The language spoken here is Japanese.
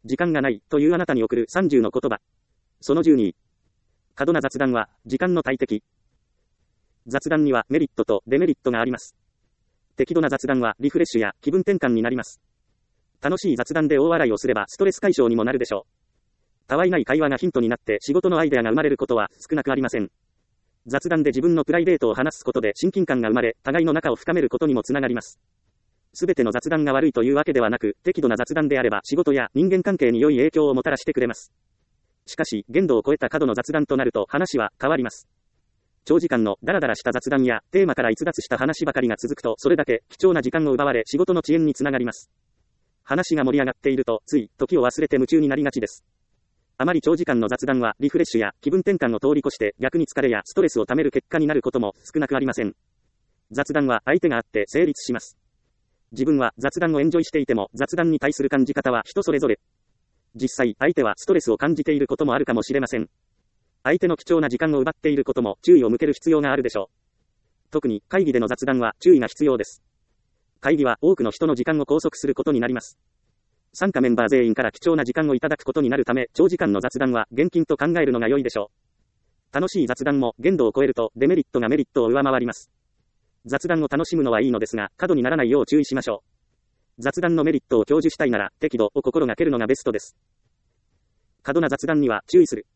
時間がないというあなたに送る30の言葉。その12。過度な雑談は時間の大敵。雑談にはメリットとデメリットがあります。適度な雑談はリフレッシュや気分転換になります。楽しい雑談で大笑いをすればストレス解消にもなるでしょう。たわいない会話がヒントになって仕事のアイデアが生まれることは少なくありません。雑談で自分のプライベートを話すことで親近感が生まれ、互いの仲を深めることにもつながります。すべての雑談が悪いというわけではなく、適度な雑談であれば仕事や人間関係に良い影響をもたらしてくれます。しかし、限度を超えた過度の雑談となると話は変わります。長時間のダラダラした雑談やテーマから逸脱した話ばかりが続くと、それだけ貴重な時間を奪われ仕事の遅延につながります。話が盛り上がっていると、つい時を忘れて夢中になりがちです。あまり長時間の雑談はリフレッシュや気分転換を通り越して逆に疲れやストレスをためる結果になることも少なくありません。雑談は相手があって成立します。自分は雑談をエンジョイしていても雑談に対する感じ方は人それぞれ。実際相手はストレスを感じていることもあるかもしれません。相手の貴重な時間を奪っていることも注意を向ける必要があるでしょう。特に会議での雑談は注意が必要です。会議は多くの人の時間を拘束することになります。参加メンバー全員から貴重な時間をいただくことになるため、長時間の雑談は厳禁と考えるのが良いでしょう。楽しい雑談も限度を超えるとデメリットがメリットを上回ります。雑談を楽しむのはいいのですが、過度にならないよう注意しましょう。雑談のメリットを享受したいなら、適度を心がけるのがベストです。過度な雑談には注意する。